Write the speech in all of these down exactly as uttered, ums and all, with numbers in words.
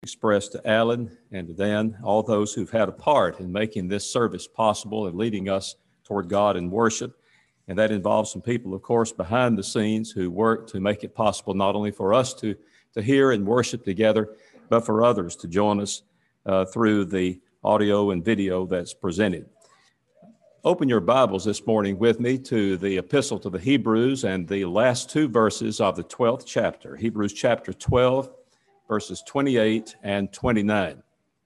express to Alan and to Dan, all those who've had a part in making this service possible and leading us toward God in worship. And that involves some people, of course, behind the scenes who work to make it possible not only for us to, to hear and worship together, but for others to join us uh, through the audio and video that's presented. Open your Bibles this morning with me to the Epistle to the Hebrews and the last two verses of the twelfth chapter, Hebrews chapter twelve, verses twenty-eight and twenty-nine.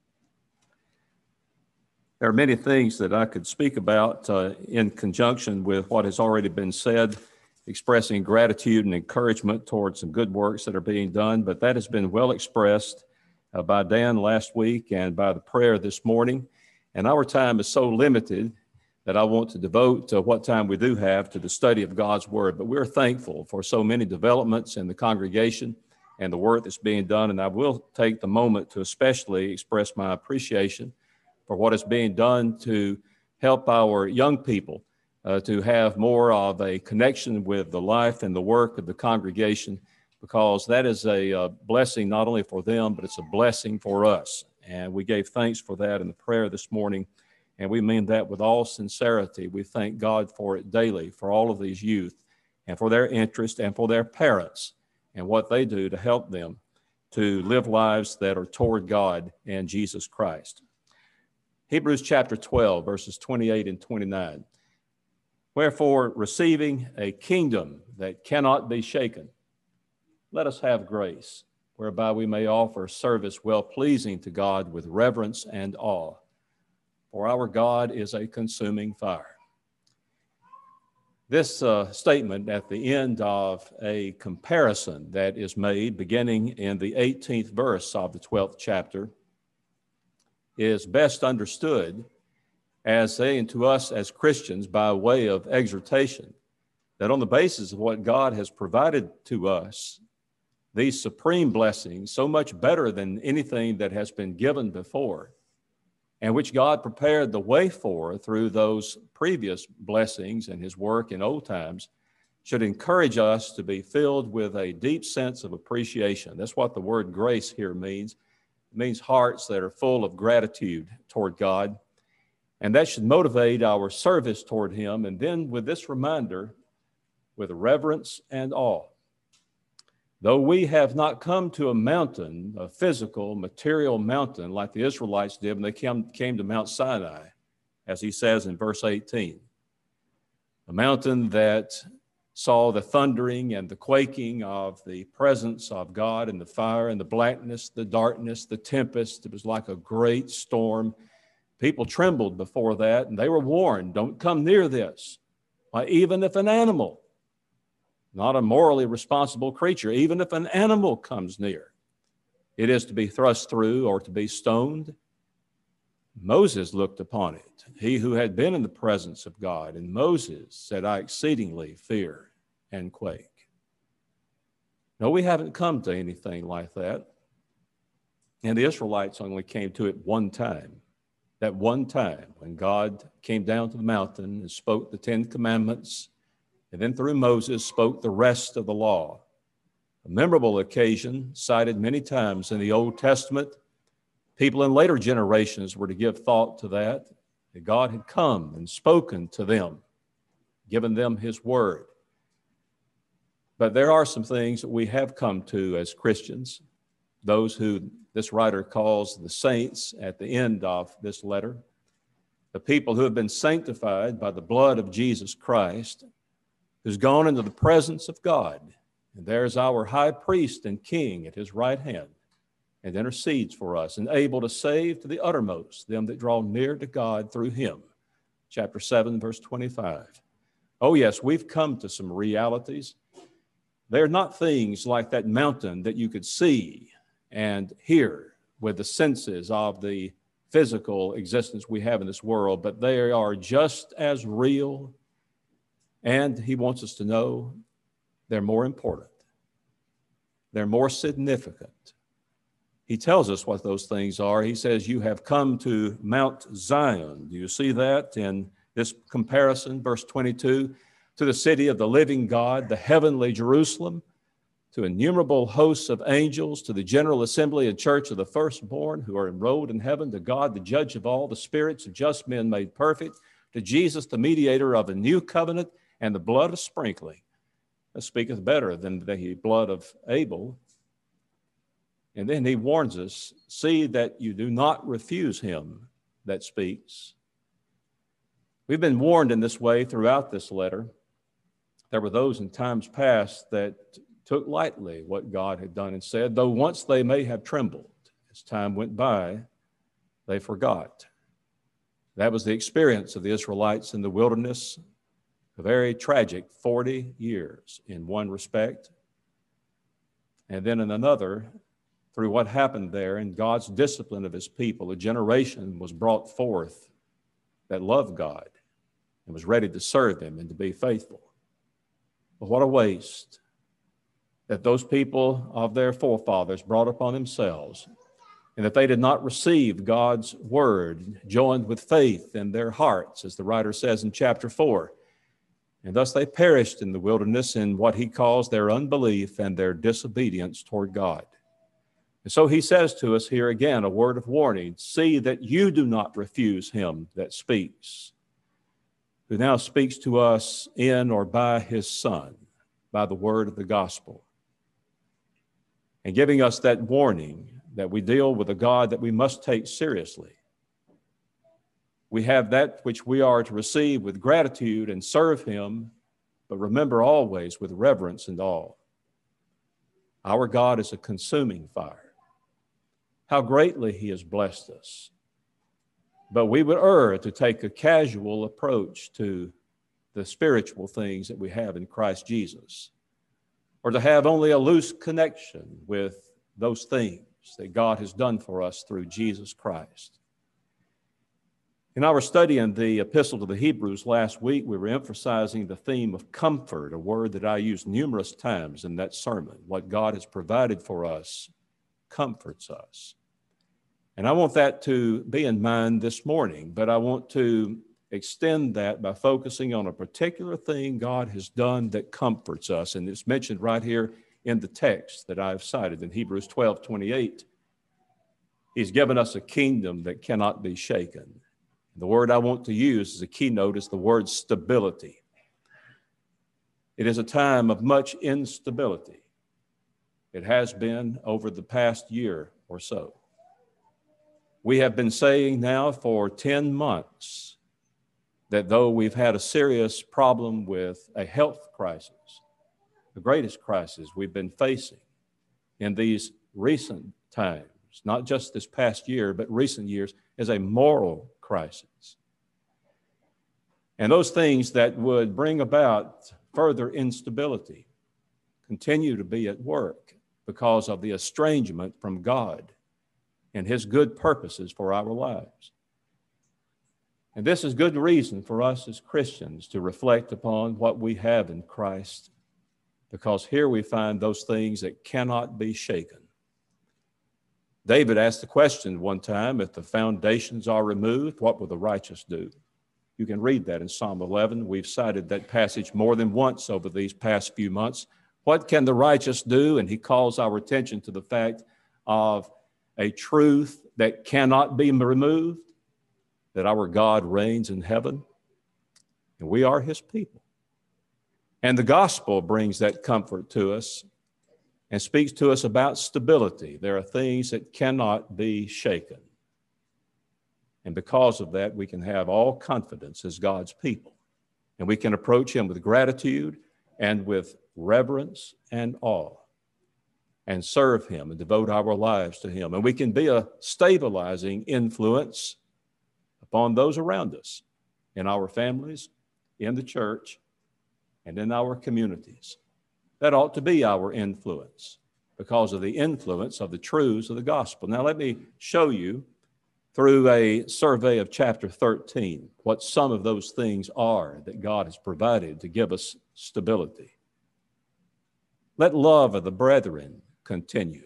There are many things that I could speak about uh, in conjunction with what has already been said, expressing gratitude and encouragement towards some good works that are being done, but that has been well expressed uh, by Dan last week and by the prayer this morning. And our time is so limited that I want to devote uh, what time we do have to the study of God's Word. But we're thankful for so many developments in the congregation and the work that's being done. And I will take the moment to especially express my appreciation for what is being done to help our young people uh, to have more of a connection with the life and the work of the congregation, because that is a uh, blessing not only for them, but it's a blessing for us. And we gave thanks for that in the prayer this morning. And we mean that with all sincerity. We thank God for it daily, for all of these youth and for their interest and for their parents and what they do to help them to live lives that are toward God and Jesus Christ. Hebrews chapter twelve, verses twenty-eight and twenty-nine. Wherefore, receiving a kingdom that cannot be shaken, let us have grace, whereby we may offer service well-pleasing to God with reverence and awe. For our God is a consuming fire. This uh, statement at the end of a comparison that is made beginning in the eighteenth verse of the twelfth chapter is best understood as saying to us as Christians by way of exhortation that on the basis of what God has provided to us, these supreme blessings, so much better than anything that has been given before, and which God prepared the way for through those previous blessings and his work in old times, should encourage us to be filled with a deep sense of appreciation. That's what the word grace here means. It means hearts that are full of gratitude toward God. And that should motivate our service toward him. And then with this reminder, with reverence and awe. Though we have not come to a mountain, a physical, material mountain, like the Israelites did when they came, came to Mount Sinai, as he says in verse eighteen, a mountain that saw the thundering and the quaking of the presence of God and the fire and the blackness, the darkness, the tempest. It was like a great storm. People trembled before that, and they were warned, don't come near this. Why, even if an animal, not a morally responsible creature, even if an animal comes near, it is to be thrust through or to be stoned. Moses looked upon it, he who had been in the presence of God, and Moses said, I exceedingly fear and quake. No, we haven't come to anything like that. And the Israelites only came to it one time. That one time when God came down to the mountain and spoke the Ten Commandments, and then through Moses spoke the rest of the law. A memorable occasion cited many times in the Old Testament. People in later generations were to give thought to that, that God had come and spoken to them, given them his word. But there are some things that we have come to as Christians, those who this writer calls the saints at the end of this letter, the people who have been sanctified by the blood of Jesus Christ, who's gone into the presence of God. And there's our high priest and king at his right hand and intercedes for us and able to save to the uttermost them that draw near to God through him. Chapter seven, verse twenty-five. Oh yes, we've come to some realities. They're not things like that mountain that you could see and hear with the senses of the physical existence we have in this world, but they are just as real. And he wants us to know they're more important. They're more significant. He tells us what those things are. He says, you have come to Mount Zion. Do you see that in this comparison, verse twenty-two? To the city of the living God, the heavenly Jerusalem, to innumerable hosts of angels, to the general assembly and church of the firstborn who are enrolled in heaven, to God, the judge of all, the spirits of just men made perfect, to Jesus, the mediator of a new covenant, and the blood of sprinkling, that speaketh better than the blood of Abel. And then he warns us, see that you do not refuse him that speaks. We've been warned in this way throughout this letter. There were those in times past that took lightly what God had done and said, though once they may have trembled. As time went by, they forgot. That was the experience of the Israelites in the wilderness, a very tragic forty years in one respect, and then in another, through what happened there in God's discipline of his people, a generation was brought forth that loved God and was ready to serve him and to be faithful. But what a waste that those people of their forefathers brought upon themselves, and that they did not receive God's word joined with faith in their hearts, as the writer says in chapter four. And thus they perished in the wilderness in what he calls their unbelief and their disobedience toward God. And so he says to us here again, a word of warning, see that you do not refuse him that speaks, who now speaks to us in or by his Son, by the word of the gospel, and giving us that warning that we deal with a God that we must take seriously. We have that which we are to receive with gratitude and serve him, but remember always with reverence and awe. Our God is a consuming fire. How greatly he has blessed us. But we would err to take a casual approach to the spiritual things that we have in Christ Jesus, or to have only a loose connection with those things that God has done for us through Jesus Christ. In our study in the Epistle to the Hebrews last week, we were emphasizing the theme of comfort, a word that I used numerous times in that sermon. What God has provided for us comforts us. And I want that to be in mind this morning, but I want to extend that by focusing on a particular thing God has done that comforts us. And it's mentioned right here in the text that I've cited in Hebrews twelve twenty-eight. He's given us a kingdom that cannot be shaken. The word I want to use as a keynote is the word stability. It is a time of much instability. It has been over the past year or so. We have been saying now for ten months that though we've had a serious problem with a health crisis, the greatest crisis we've been facing in these recent times, not just this past year, but recent years, is a moral crisis. And those things that would bring about further instability continue to be at work because of the estrangement from God and his good purposes for our lives. And this is good reason for us as Christians to reflect upon what we have in Christ, because here we find those things that cannot be shaken. David asked the question one time, if the foundations are removed, what will the righteous do? You can read that in Psalm eleven. We've cited that passage more than once over these past few months. What can the righteous do? And he calls our attention to the fact of a truth that cannot be removed, that our God reigns in heaven, and we are his people. And the gospel brings that comfort to us and speaks to us about stability. There are things that cannot be shaken. And because of that, we can have all confidence as God's people. And we can approach him with gratitude and with reverence and awe, and serve him and devote our lives to him. And we can be a stabilizing influence upon those around us, in our families, in the church, and in our communities. That ought to be our influence because of the influence of the truths of the gospel. Now let me show you through a survey of chapter thirteen what some of those things are that God has provided to give us stability. Let love of the brethren continue.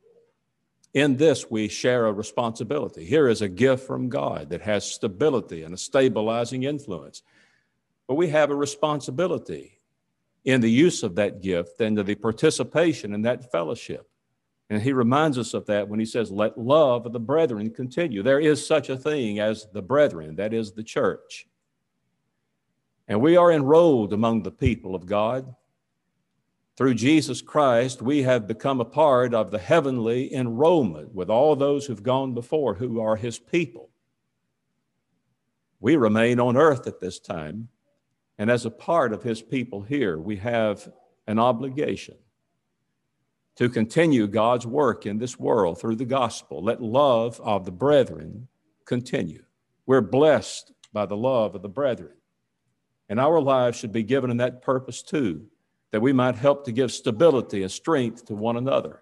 In this, we share a responsibility. Here is a gift from God that has stability and a stabilizing influence. But we have a responsibility in the use of that gift and to the participation in that fellowship. And he reminds us of that when he says, let love of the brethren continue. There is such a thing as the brethren, that is the church. And we are enrolled among the people of God. Through Jesus Christ, we have become a part of the heavenly enrollment with all those who've gone before, who are his people. We remain on earth at this time, and as a part of his people here, we have an obligation to continue God's work in this world through the gospel. Let love of the brethren continue. We're blessed by the love of the brethren, and our lives should be given in that purpose too, that we might help to give stability and strength to one another.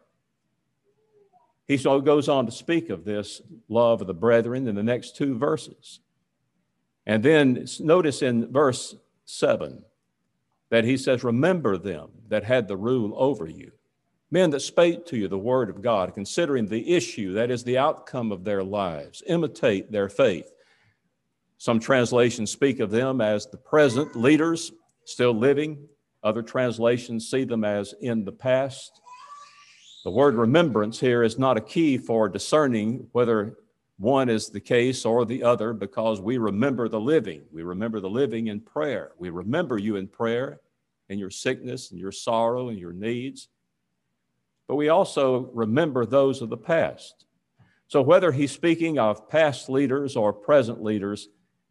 He so goes on to speak of this love of the brethren in the next two verses. And then notice in verse seven that he says, remember them that had the rule over you, men that spake to you the word of God, considering the issue, that is the outcome of their lives, imitate their faith. Some translations speak of them as the present leaders still living. Other translations see them as in the past. The word remembrance here is not a key for discerning whether one is the case or the other, because we remember the living. We remember the living in prayer. We remember you in prayer, in your sickness and your sorrow and your needs. But we also remember those of the past. So whether he's speaking of past leaders or present leaders,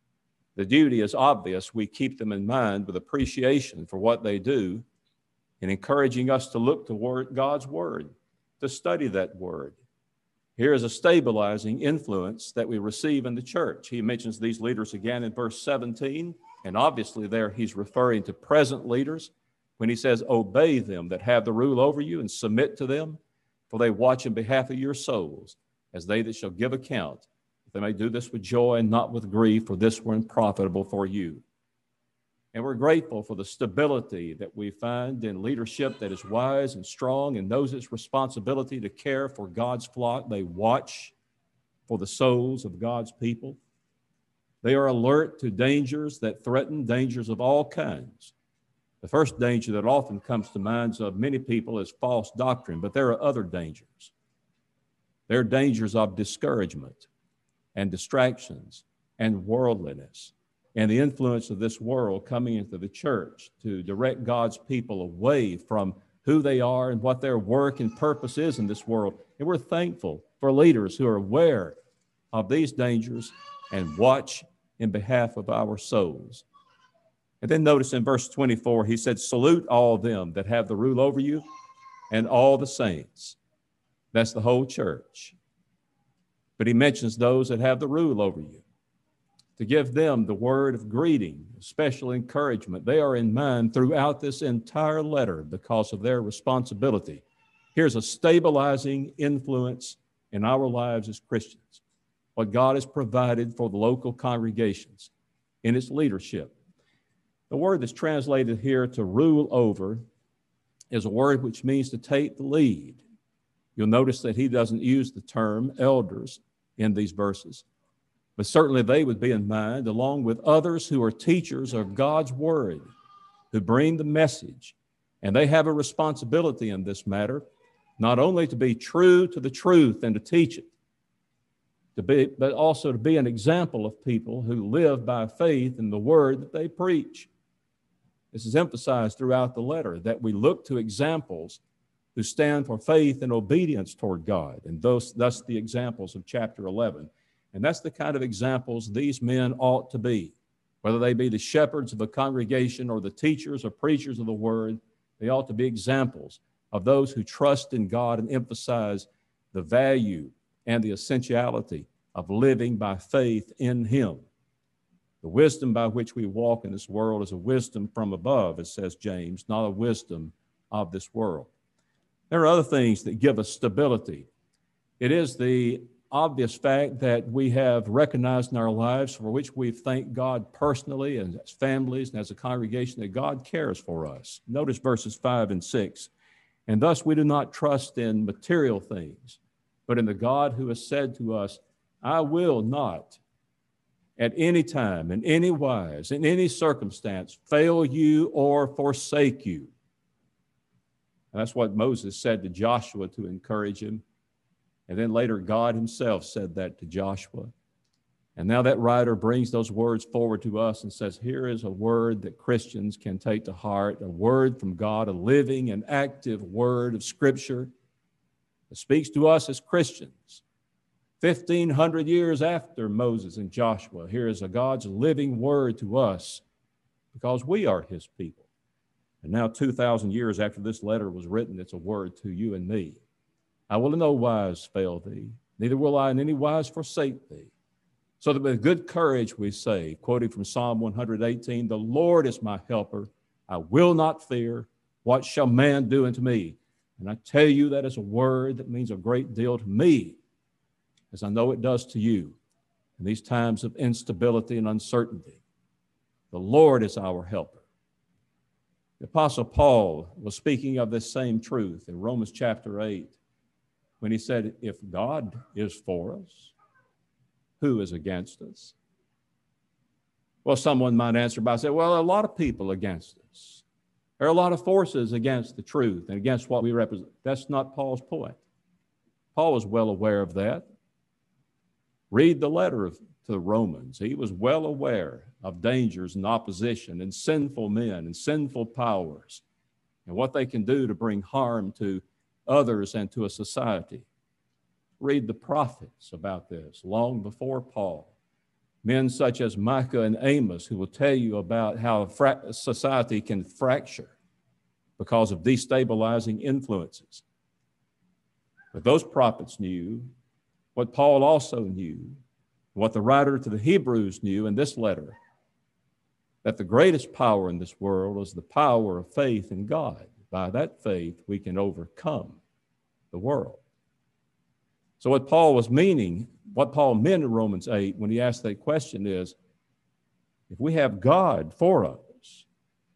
the duty is obvious. We keep them in mind with appreciation for what they do, and encouraging us to look toward God's word, to study that word. Here is a stabilizing influence that we receive in the church. He mentions these leaders again in verse seventeen, and obviously there he's referring to present leaders when he says, obey them that have the rule over you and submit to them, for they watch in behalf of your souls, as they that shall give account. They may do this with joy and not with grief, for this were unprofitable for you. And we're grateful for the stability that we find in leadership that is wise and strong and knows its responsibility to care for God's flock. They watch for the souls of God's people. They are alert to dangers that threaten, dangers of all kinds. The first danger that often comes to minds of many people is false doctrine, but there are other dangers. There are dangers of discouragement and distractions and worldliness, and the influence of this world coming into the church to direct God's people away from who they are and what their work and purpose is in this world. And we're thankful for leaders who are aware of these dangers and watch in behalf of our souls. And then notice in verse twenty-four, he said, salute all them that have the rule over you and all the saints. That's the whole church. But he mentions those that have the rule over you, to give them the word of greeting, special encouragement. They are in mind throughout this entire letter because of their responsibility. Here's a stabilizing influence in our lives as Christians, what God has provided for the local congregations in its leadership. The word that's translated here to rule over is a word which means to take the lead. You'll notice that he doesn't use the term elders in these verses, but certainly they would be in mind along with others who are teachers of God's word, who bring the message. And they have a responsibility in this matter, not only to be true to the truth and to teach it, to be, but also to be an example of people who live by faith in the word that they preach. This is emphasized throughout the letter, that we look to examples who stand for faith and obedience toward God, and thus, thus the examples of chapter eleven. And that's the kind of examples these men ought to be. Whether they be the shepherds of a congregation or the teachers or preachers of the word, they ought to be examples of those who trust in God and emphasize the value and the essentiality of living by faith in him. The wisdom by which we walk in this world is a wisdom from above, as says James, not a wisdom of this world. There are other things that give us stability. It is the obvious fact that we have recognized in our lives, for which we thank God personally and as families and as a congregation, that God cares for us. Notice verses five and six. And thus we do not trust in material things, but in the God who has said to us, I will not at any time, in any wise, in any circumstance, fail you or forsake you. And that's what Moses said to Joshua to encourage him. And then later, God himself said that to Joshua. And now that writer brings those words forward to us and says, here is a word that Christians can take to heart, a word from God, a living and active word of Scripture that speaks to us as Christians. fifteen hundred years after Moses and Joshua, here is a God's living word to us because we are his people. And now two thousand years after this letter was written, it's a word to you and me. I will in no wise fail thee, neither will I in any wise forsake thee. So that with good courage we say, quoting from Psalm one hundred eighteen, the Lord is my helper. I will not fear. What shall man do unto me? And I tell you that is a word that means a great deal to me, as I know it does to you in these times of instability and uncertainty. The Lord is our helper. The Apostle Paul was speaking of this same truth in Romans chapter eight when he said, if God is for us, who is against us? Well, someone might answer by saying, well, a lot of people against us. There are a lot of forces against the truth and against what we represent. That's not Paul's point. Paul was well aware of that. Read the letter of, to the Romans. He was well aware of dangers and opposition and sinful men and sinful powers and what they can do to bring harm to others and to a society. Read the prophets about this long before Paul. Men such as Micah and Amos who will tell you about how a fra- society can fracture because of destabilizing influences. But those prophets knew what Paul also knew, what the writer to the Hebrews knew in this letter, that the greatest power in this world is the power of faith in God. By that faith, we can overcome the world. So what Paul was meaning, what Paul meant in Romans eight when he asked that question is, if we have God for us,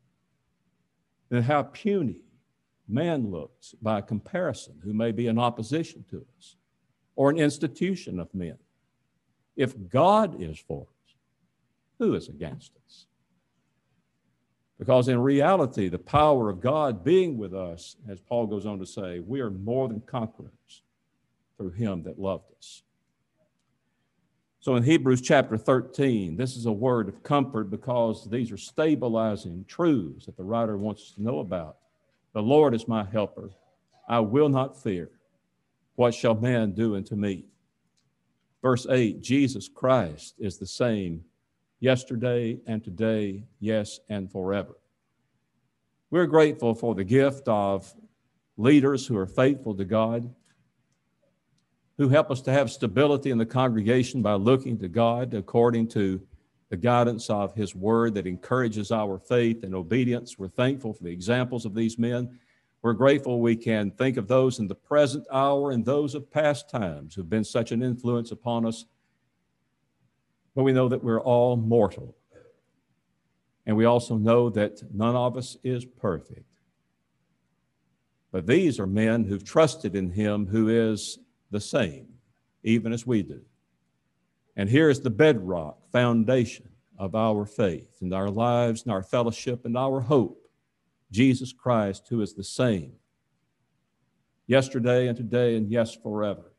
then how puny man looks by comparison who may be in opposition to us or an institution of men. If God is for us, who is against us? Because in reality, the power of God being with us, as Paul goes on to say, we are more than conquerors through him that loved us. So in Hebrews chapter thirteen, this is a word of comfort because these are stabilizing truths that the writer wants us to know about. The Lord is my helper. I will not fear. What shall man do unto me? Verse eight, Jesus Christ is the same yesterday and today, yes, and forever. We're grateful for the gift of leaders who are faithful to God, who help us to have stability in the congregation by looking to God according to the guidance of his word that encourages our faith and obedience. We're thankful for the examples of these men. We're grateful we can think of those in the present hour and those of past times who've been such an influence upon us. But we know that we're all mortal. And we also know that none of us is perfect. But these are men who've trusted in him who is the same, even as we do. And here is the bedrock foundation of our faith and our lives and our fellowship and our hope. Jesus Christ, who is the same yesterday and today and yes, forever.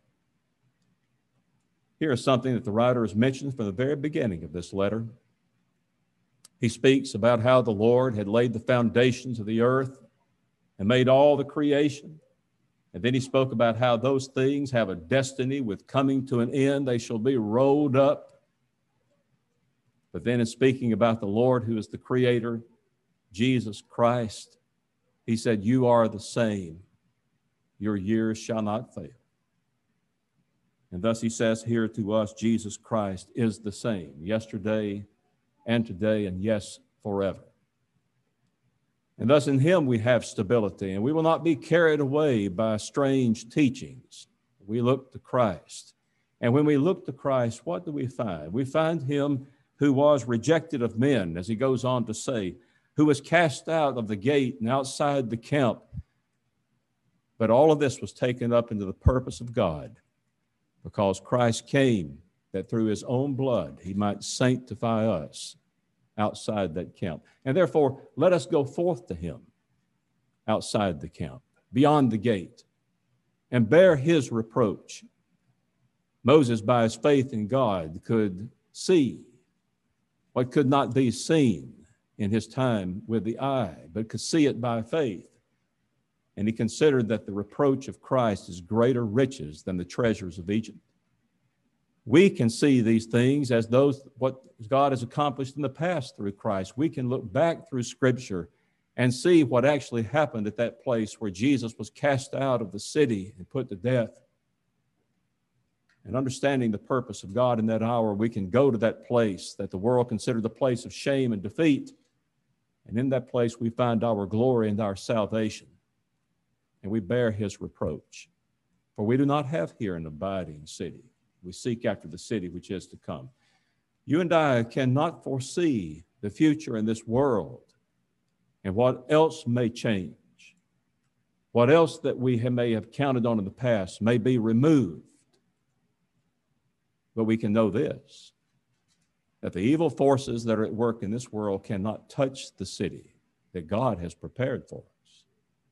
Here is something that the writer has mentioned from the very beginning of this letter. He speaks about how the Lord had laid the foundations of the earth and made all the creation. And then he spoke about how those things have a destiny with coming to an end. They shall be rolled up. But then in speaking about the Lord who is the creator, Jesus Christ, he said, you are the same. Your years shall not fail. And thus he says here to us, Jesus Christ is the same yesterday and today and yes, forever. And thus in him we have stability, and we will not be carried away by strange teachings. We look to Christ. And when we look to Christ, what do we find? We find him who was rejected of men, as he goes on to say, who was cast out of the gate and outside the camp. But all of this was taken up into the purpose of God, because Christ came that through his own blood he might sanctify us outside that camp. And therefore, let us go forth to him outside the camp, beyond the gate, and bear his reproach. Moses, by his faith in God, could see what could not be seen in his time with the eye, but could see it by faith. And he considered that the reproach of Christ is greater riches than the treasures of Egypt. We can see these things as those what God has accomplished in the past through Christ. We can look back through Scripture and see what actually happened at that place where Jesus was cast out of the city and put to death. And understanding the purpose of God in that hour, we can go to that place that the world considered the place of shame and defeat. And in that place, we find our glory and our salvation. And we bear his reproach. For we do not have here an abiding city. We seek after the city which is to come. You and I cannot foresee the future in this world and what else may change. What else that we may have counted on in the past may be removed. But we can know this, that the evil forces that are at work in this world cannot touch the city that God has prepared for us.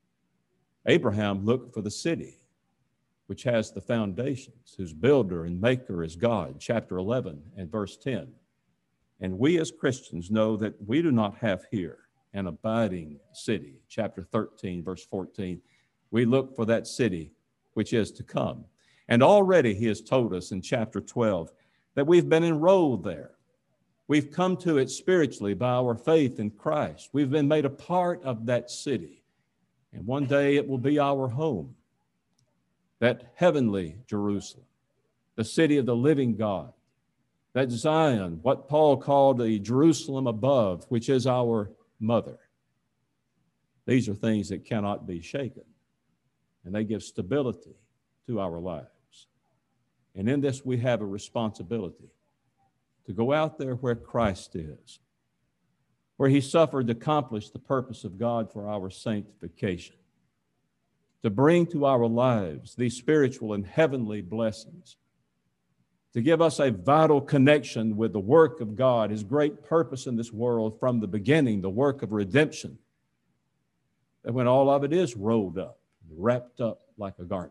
Abraham looked for the city which has the foundations, whose builder and maker is God, chapter eleven and verse ten. And we as Christians know that we do not have here an abiding city, chapter thirteen, verse fourteen. We look for that city which is to come. And already he has told us in chapter twelve that we've been enrolled there. We've come to it spiritually by our faith in Christ. We've been made a part of that city. And one day it will be our home, that heavenly Jerusalem, the city of the living God, that Zion, what Paul called the Jerusalem above, which is our mother. These are things that cannot be shaken, and they give stability to our lives. And in this, we have a responsibility to go out there where Christ is, where he suffered to accomplish the purpose of God for our sanctification, to bring to our lives these spiritual and heavenly blessings, to give us a vital connection with the work of God, his great purpose in this world from the beginning, the work of redemption, that when all of it is rolled up, wrapped up like a garment,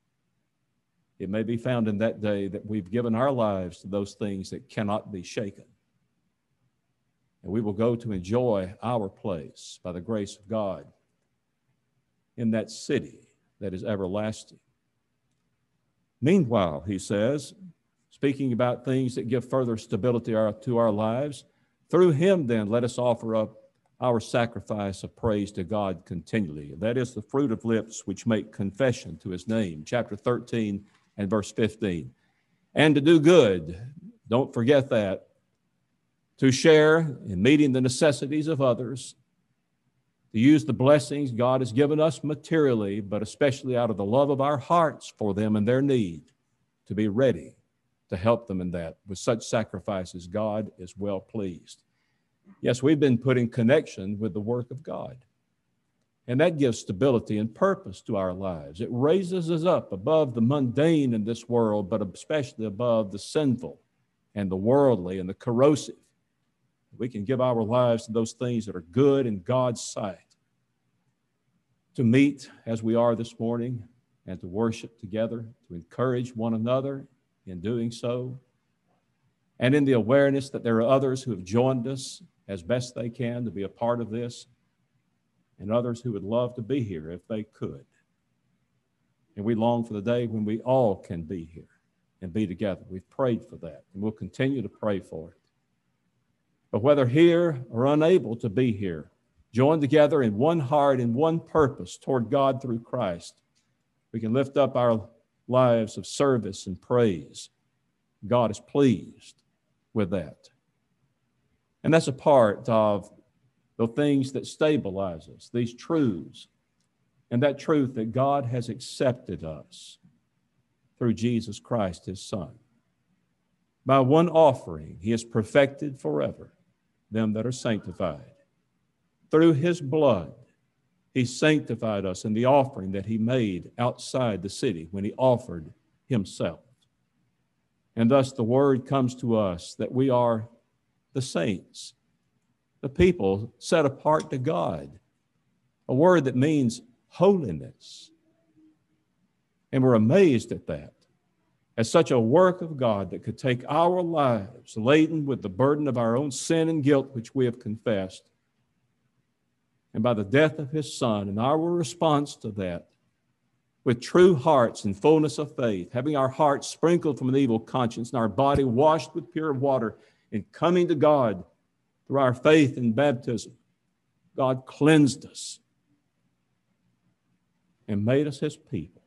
it may be found in that day that we've given our lives to those things that cannot be shaken. And we will go to enjoy our place by the grace of God in that city that is everlasting. Meanwhile, he says, speaking about things that give further stability to our lives, through him then let us offer up our sacrifice of praise to God continually. That is the fruit of lips which make confession to his name. Chapter thirteen and verse fifteen. And to do good, don't forget that, to share in meeting the necessities of others, to use the blessings God has given us materially, but especially out of the love of our hearts for them and their need, to be ready to help them in that. With such sacrifices, God is well pleased. Yes, we've been put in connection with the work of God. And that gives stability and purpose to our lives. It raises us up above the mundane in this world, but especially above the sinful and the worldly and the corrosive. We can give our lives to those things that are good in God's sight. To meet as we are this morning and to worship together, to encourage one another in doing so, and in the awareness that there are others who have joined us as best they can to be a part of this, and others who would love to be here if they could. And we long for the day when we all can be here and be together. We've prayed for that, and we'll continue to pray for it. But whether here or unable to be here, joined together in one heart and one purpose toward God through Christ, we can lift up our lives of service and praise. God is pleased with that. And that's a part of the things that stabilize us, these truths, and that truth that God has accepted us through Jesus Christ, his Son. By one offering, he has perfected forever them that are sanctified. Through his blood, he sanctified us in the offering that he made outside the city when he offered himself. And thus the word comes to us that we are the saints, the people set apart to God, a word that means holiness. And we're amazed at that, as such a work of God that could take our lives laden with the burden of our own sin and guilt, which we have confessed, and by the death of his Son and our response to that, with true hearts and fullness of faith, having our hearts sprinkled from an evil conscience and our body washed with pure water, and coming to God through our faith in baptism, God cleansed us and made us his people.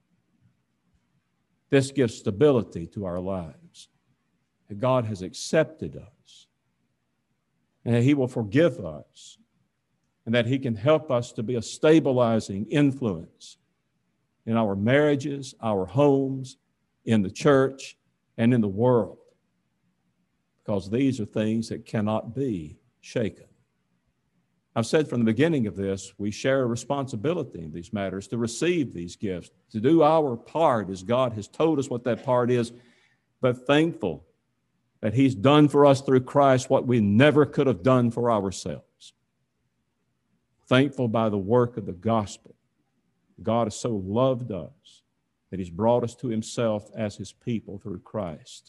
This gives stability to our lives. That God has accepted us, and that he will forgive us, and that he can help us to be a stabilizing influence in our marriages, our homes, in the church, and in the world, because these are things that cannot be shaken. I've said from the beginning of this, we share a responsibility in these matters to receive these gifts, to do our part as God has told us what that part is, but thankful that he's done for us through Christ what we never could have done for ourselves. Thankful by the work of the gospel. God has so loved us that he's brought us to himself as his people through Christ.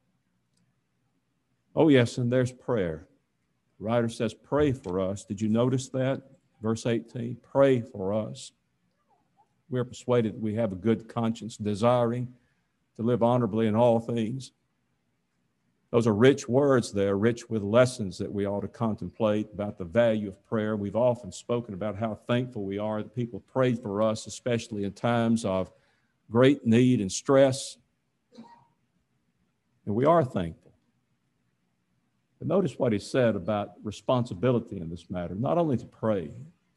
Oh, yes, and there's prayer. The writer says, pray for us. Did you notice that? Verse eighteen, pray for us. We are persuaded that we have a good conscience, desiring to live honorably in all things. Those are rich words there, rich with lessons that we ought to contemplate about the value of prayer. We've often spoken about how thankful we are that people prayed for us, especially in times of great need and stress. And we are thankful. But notice what he said about responsibility in this matter, not only to pray,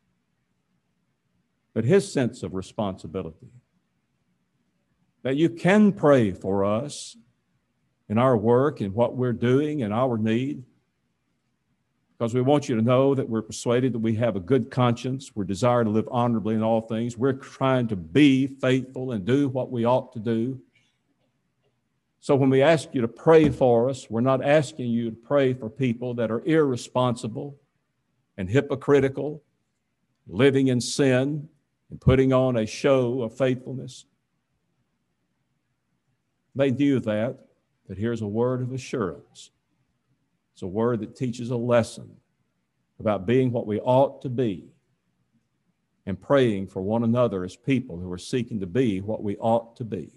but his sense of responsibility. That you can pray for us in our work and what we're doing and our need, because we want you to know that we're persuaded that we have a good conscience. We're desiring to live honorably in all things. We're trying to be faithful and do what we ought to do. So when we ask you to pray for us, we're not asking you to pray for people that are irresponsible and hypocritical, living in sin and putting on a show of faithfulness. They do that. But here's a word of assurance. It's a word that teaches a lesson about being what we ought to be and praying for one another as people who are seeking to be what we ought to be.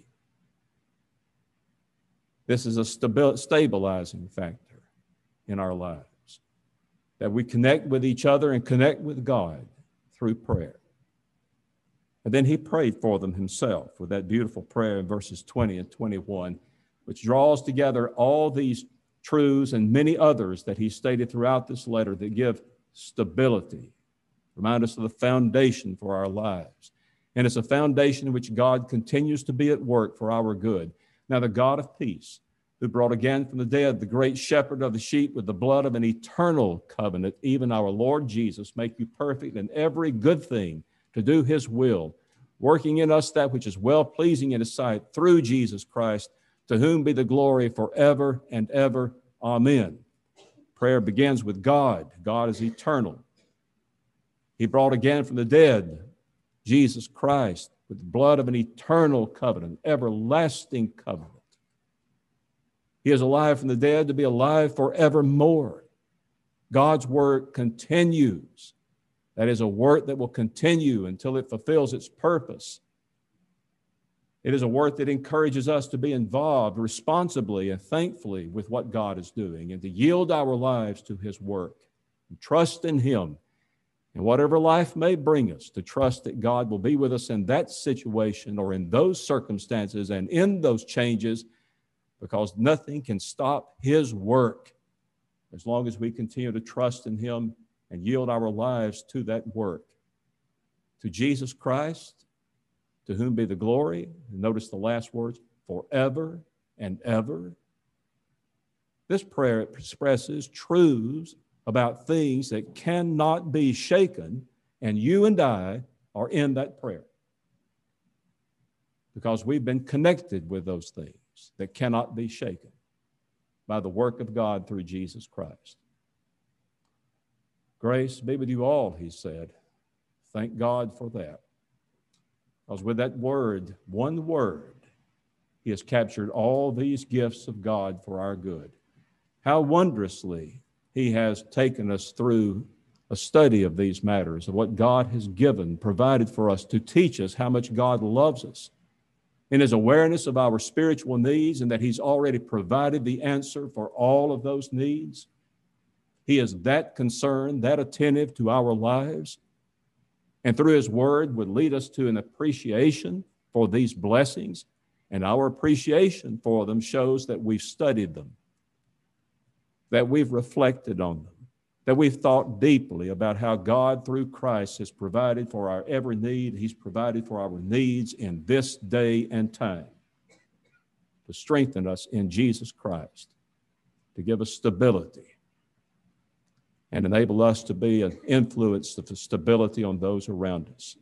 This is a stabil- stabilizing factor in our lives, that we connect with each other and connect with God through prayer. And then he prayed for them himself with that beautiful prayer in verses twenty and twenty-one, which draws together all these truths and many others that he stated throughout this letter that give stability, remind us of the foundation for our lives. And it's a foundation in which God continues to be at work for our good. Now, the God of peace, who brought again from the dead the great shepherd of the sheep with the blood of an eternal covenant, even our Lord Jesus, make you perfect in every good thing to do his will, working in us that which is well-pleasing in his sight through Jesus Christ, to whom be the glory forever and ever. Amen. Prayer begins with God. God is eternal. He brought again from the dead Jesus Christ with the blood of an eternal covenant, everlasting covenant. He is alive from the dead to be alive forevermore. God's work continues. That is a work that will continue until it fulfills its purpose. It is a work that encourages us to be involved responsibly and thankfully with what God is doing and to yield our lives to his work and trust in him. And whatever life may bring us, to trust that God will be with us in that situation or in those circumstances and in those changes, because nothing can stop his work as long as we continue to trust in him and yield our lives to that work. To Jesus Christ, to whom be the glory, and notice the last words, forever and ever. This prayer expresses truths about things that cannot be shaken, and you and I are in that prayer because we've been connected with those things. blessings that cannot be shaken by the work of God through Jesus Christ. Grace be with you all, he said. Thank God for that. Because with that word, one word, he has captured all these gifts of God for our good. How wondrously he has taken us through a study of these matters, of what God has given, provided for us to teach us how much God loves us, in his awareness of our spiritual needs, and that he's already provided the answer for all of those needs. He is that concerned, that attentive to our lives, and through his word would lead us to an appreciation for these blessings, and our appreciation for them shows that we've studied them, that we've reflected on them, that we've thought deeply about how God, through Christ, has provided for our every need. He's provided for our needs in this day and time to strengthen us in Jesus Christ, to give us stability, and enable us to be an influence of stability on those around us.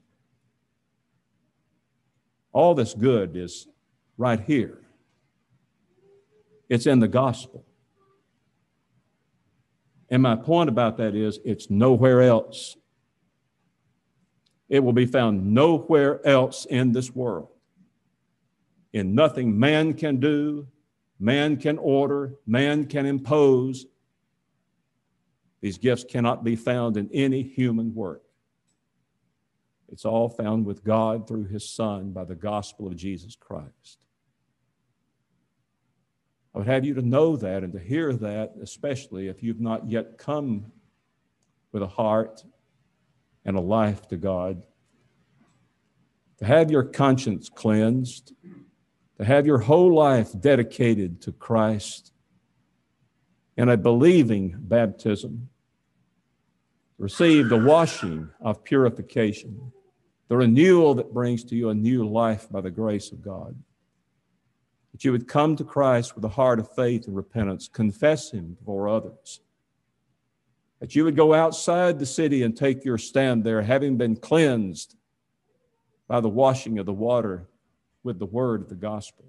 All this good is right here. It's in the gospel. And my point about that is it's nowhere else. It will be found nowhere else in this world. In nothing man can do, man can order, man can impose. These gifts cannot be found in any human work. It's all found with God through his Son by the gospel of Jesus Christ. I would have you to know that and to hear that, especially if you've not yet come with a heart and a life to God. To have your conscience cleansed, to have your whole life dedicated to Christ in a believing baptism, receive the washing of purification, the renewal that brings to you a new life by the grace of God. That you would come to Christ with a heart of faith and repentance, confess him before others. That you would go outside the city and take your stand there, having been cleansed by the washing of the water with the word of the gospel.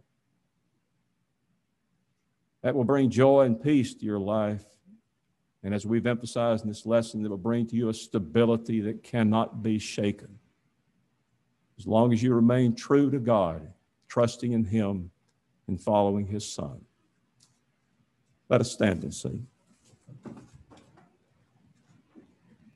That will bring joy and peace to your life. And as we've emphasized in this lesson, it will bring to you a stability that cannot be shaken. As long as you remain true to God, trusting in him and following his Son. Let us stand and sing.